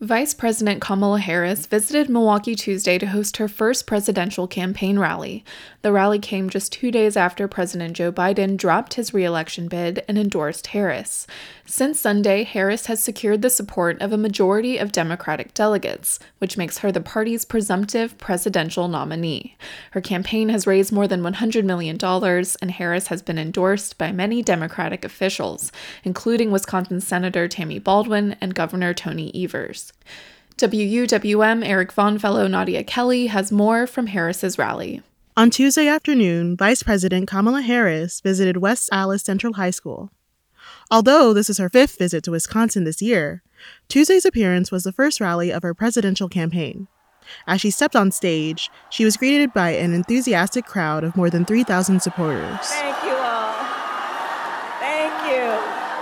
Vice President Kamala Harris visited Milwaukee Tuesday to host her first presidential campaign rally. The rally came just 2 days after President Joe Biden dropped his re-election bid and endorsed Harris. Since Sunday, Harris has secured the support of a majority of Democratic delegates, which makes her the party's presumptive presidential nominee. Her campaign has raised more than $100 million, and Harris has been endorsed by many Democratic officials, including Wisconsin Senator Tammy Baldwin and Governor Tony Evers. WUWM Eric Von Fellow Nadia Kelly has more from Harris's rally. On Tuesday afternoon, Vice President Kamala Harris visited West Allis Central High School. Although this is her 5th visit to Wisconsin this year, Tuesday's appearance was the first rally of her presidential campaign. As she stepped on stage, she was greeted by an enthusiastic crowd of more than 3,000 supporters. Thank you all. Thank you.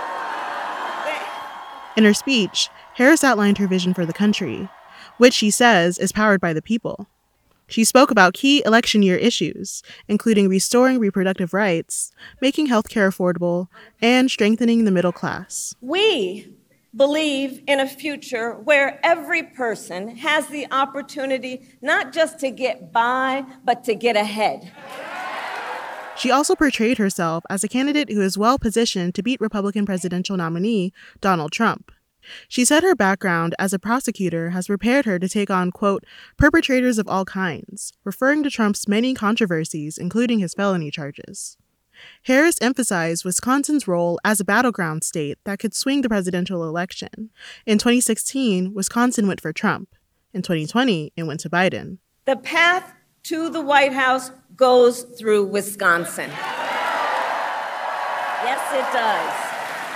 In her speech, Harris outlined her vision for the country, which she says is powered by the people. She spoke about key election year issues, including restoring reproductive rights, making healthcare affordable, and strengthening the middle class. We believe in a future where every person has the opportunity not just to get by, but to get ahead. She also portrayed herself as a candidate who is well positioned to beat Republican presidential nominee Donald Trump. She said her background as a prosecutor has prepared her to take on, quote, perpetrators of all kinds, referring to Trump's many controversies, including his felony charges. Harris emphasized Wisconsin's role as a battleground state that could swing the presidential election. In 2016, Wisconsin went for Trump. In 2020, it went to Biden. The path to the White House goes through Wisconsin. Yes, it does.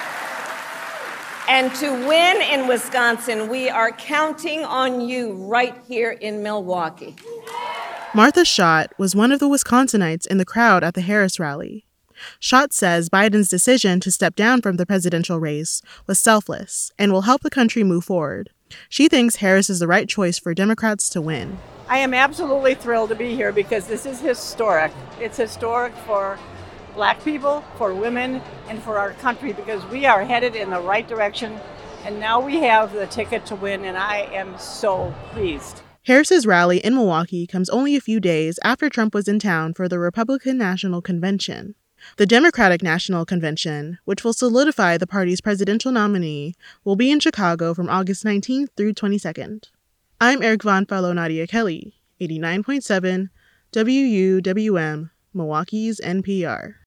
And to win in Wisconsin, we are counting on you right here in Milwaukee. Martha Schott was one of the Wisconsinites in the crowd at the Harris rally. Schott says Biden's decision to step down from the presidential race was selfless and will help the country move forward. She thinks Harris is the right choice for Democrats to win. I am absolutely thrilled to be here because this is historic. It's historic for Black people, for women, and for our country because we are headed in the right direction, and now we have the ticket to win, and I am so pleased. Harris's rally in Milwaukee comes only a few days after Trump was in town for the Republican National Convention. The Democratic National Convention, which will solidify the party's presidential nominee, will be in Chicago from August 19th through 22nd. I'm Eric Von Fellow Nadia Kelly, 89.7 WUWM, Milwaukee's NPR.